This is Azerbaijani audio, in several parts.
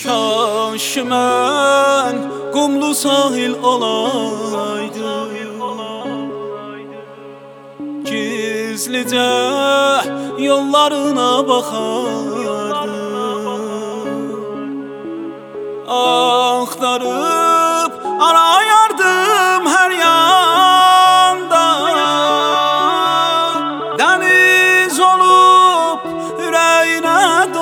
Kaş mən qumlu sahil olaydım, gizlicə yollarına baxardım, axtarıb arayardım hər yanda, dəniz olub ürəyinə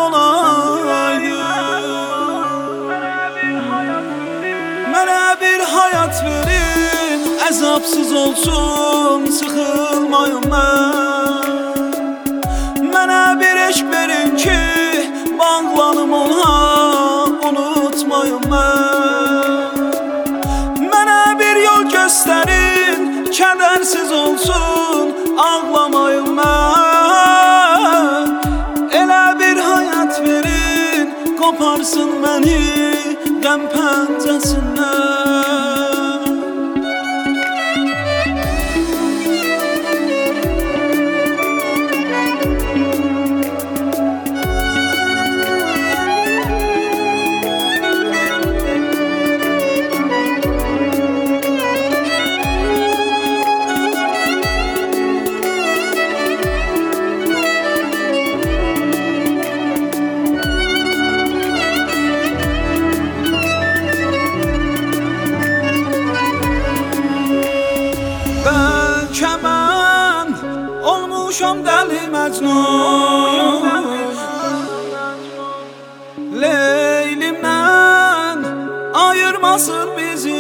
mənə bir hayat verin, əzabsız olsun, sıxılmayım mən. Mənə bir eşq verin ki, bağlanım ona, unutmayım mən. Mənə bir yol göstərin, kədərsiz olsun, ağlamayım mən. Elə bir hayat verin, qoparsın məni qəm pəncəsindən. Bəlkə mən olmuşam dəli Məcnun, Leylimdən ayırmasın bizi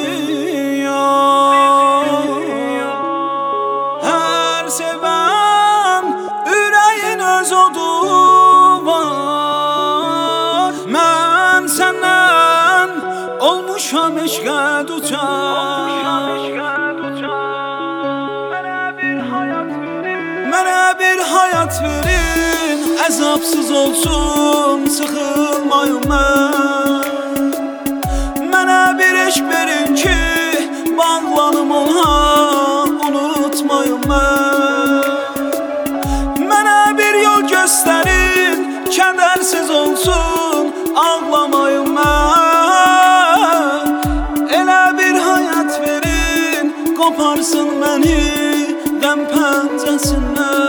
yar. Hər sevən ürəyin öz odu var. Mən səndən olmuşam eşqə duçar. Mənə bir hayat verin, əzabsız olsun, sıxılmayım mən. Mənə bir eşq verin ki, bağlanım ona, unutmayım mən. Mənə bir yol göstərin, kədərsiz olsun, ağlamayım mən. Elə bir hayat verin, qoparsın məni qəm pəncəsindən.